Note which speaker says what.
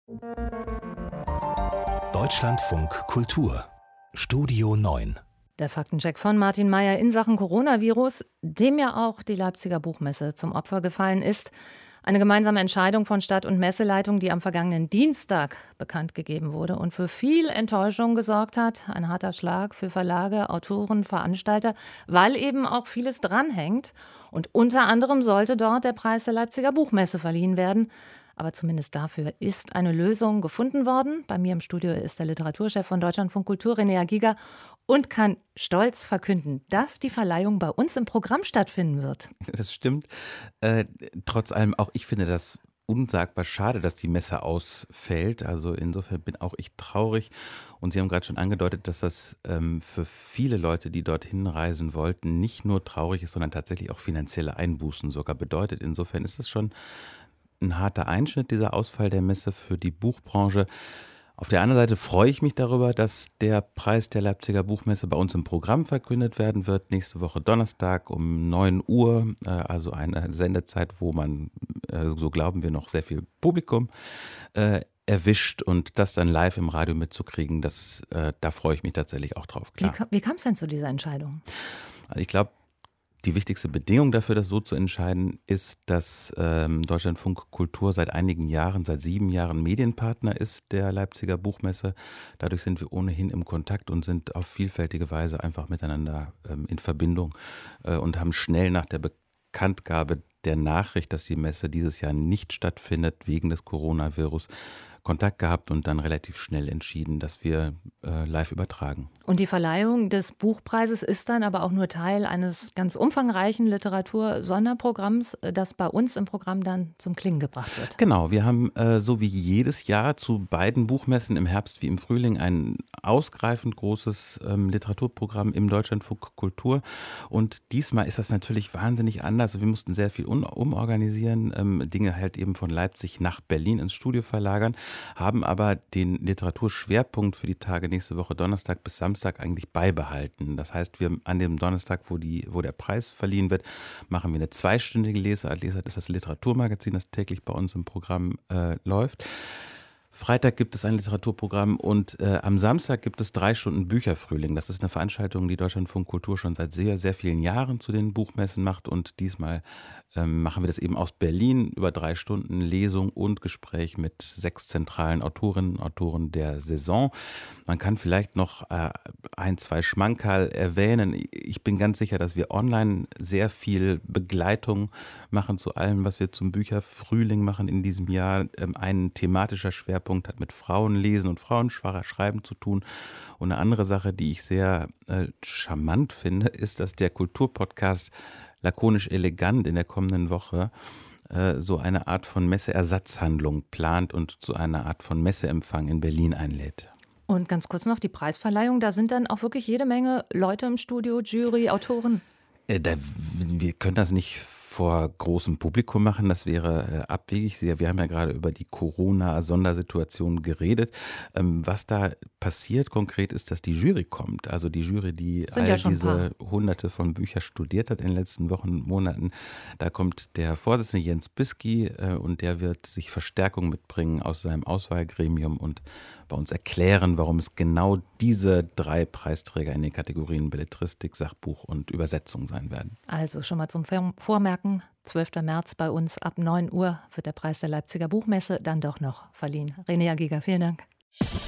Speaker 1: Deutschlandfunk Kultur Studio 9.
Speaker 2: Der Faktencheck von Martin Mayer in Sachen Coronavirus, dem ja auch die Leipziger Buchmesse zum Opfer gefallen ist. Eine gemeinsame Entscheidung von Stadt- und Messeleitung, die am vergangenen Dienstag bekannt gegeben wurde und für viel Enttäuschung gesorgt hat. Ein harter Schlag für Verlage, Autoren, Veranstalter, weil eben auch vieles dranhängt. Und unter anderem sollte dort der Preis der Leipziger Buchmesse verliehen werden. Aber zumindest dafür ist eine Lösung gefunden worden. Bei mir im Studio ist der Literaturchef von Deutschlandfunk Kultur, René Giger, und kann stolz verkünden, dass die Verleihung bei uns im Programm stattfinden wird.
Speaker 3: Das stimmt. Trotz allem, auch ich finde das unsagbar schade, dass die Messe ausfällt. Also insofern bin auch ich traurig. Und Sie haben gerade schon angedeutet, dass das für viele Leute, die dorthin reisen wollten, nicht nur traurig ist, sondern tatsächlich auch finanzielle Einbußen sogar bedeutet. Insofern ist es schon ein harter Einschnitt, dieser Ausfall der Messe für die Buchbranche. Auf der anderen Seite freue ich mich darüber, dass der Preis der Leipziger Buchmesse bei uns im Programm verkündet werden wird. Nächste Woche Donnerstag um 9 Uhr, also eine Sendezeit, wo man, so glauben wir, noch sehr viel Publikum erwischt, und das dann live im Radio mitzukriegen, da freue ich mich tatsächlich auch drauf. Klar.
Speaker 2: Wie kam es denn zu dieser Entscheidung?
Speaker 3: Also ich glaube, die wichtigste Bedingung dafür, das so zu entscheiden, ist, dass Deutschlandfunk Kultur seit einigen Jahren, seit 7 Jahren Medienpartner ist der Leipziger Buchmesse. Dadurch sind wir ohnehin im Kontakt und sind auf vielfältige Weise einfach miteinander in Verbindung und haben schnell nach der Bekanntgabe der Nachricht, dass die Messe dieses Jahr nicht stattfindet wegen des Coronavirus, Kontakt gehabt und dann relativ schnell entschieden, dass wir live übertragen.
Speaker 2: Und die Verleihung des Buchpreises ist dann aber auch nur Teil eines ganz umfangreichen Literatur-Sonderprogramms, das bei uns im Programm dann zum Klingen gebracht wird.
Speaker 3: Genau, wir haben so wie jedes Jahr zu beiden Buchmessen im Herbst wie im Frühling ein ausgreifend großes Literaturprogramm im Deutschlandfunk Kultur. Und diesmal ist das natürlich wahnsinnig anders. Wir mussten sehr viel umorganisieren, Dinge halt eben von Leipzig nach Berlin ins Studio verlagern, haben aber den Literaturschwerpunkt für die Tage nächste Woche Donnerstag bis Samstag eigentlich beibehalten. Das heißt, wir an dem Donnerstag, wo der Preis verliehen wird, machen wir eine 2-stündige Lesart. Lesart ist das Literaturmagazin, das täglich bei uns im Programm läuft. Freitag gibt es ein Literaturprogramm und am Samstag gibt es 3 Stunden Bücherfrühling. Das ist eine Veranstaltung, die Deutschlandfunk Kultur schon seit sehr, sehr vielen Jahren zu den Buchmessen macht, und diesmal machen wir das eben aus Berlin über 3 Stunden Lesung und Gespräch mit 6 zentralen Autorinnen und Autoren der Saison. Man kann vielleicht noch 1, 2 Schmankerl erwähnen. Ich bin ganz sicher, dass wir online sehr viel Begleitung machen zu allem, was wir zum Bücherfrühling machen in diesem Jahr. Ein thematischer Schwerpunkt hat mit Frauenlesen und Frauenschreiben zu tun. Und eine andere Sache, die ich sehr charmant finde, ist, dass der Kulturpodcast Lakonisch Elegant in der kommenden Woche so eine Art von Messeersatzhandlung plant und zu einer Art von Messeempfang in Berlin einlädt.
Speaker 2: Und ganz kurz noch die Preisverleihung, da sind dann auch wirklich jede Menge Leute im Studio, Jury, Autoren.
Speaker 3: Wir können das nicht vor großem Publikum machen, das wäre abwegig. Wir haben ja gerade über die Corona-Sondersituation geredet. Was da passiert konkret ist, dass die Jury kommt. Also die Jury, die all diese Hunderte von Büchern studiert hat in den letzten Wochen und Monaten. Da kommt der Vorsitzende Jens Bisky und der wird sich Verstärkung mitbringen aus seinem Auswahlgremium und bei uns erklären, warum es genau diese 3 Preisträger in den Kategorien Belletristik, Sachbuch und Übersetzung sein werden.
Speaker 2: Also schon mal zum Vormerken, 12. März bei uns ab 9 Uhr wird der Preis der Leipziger Buchmesse dann doch noch verliehen. René Giger, vielen Dank.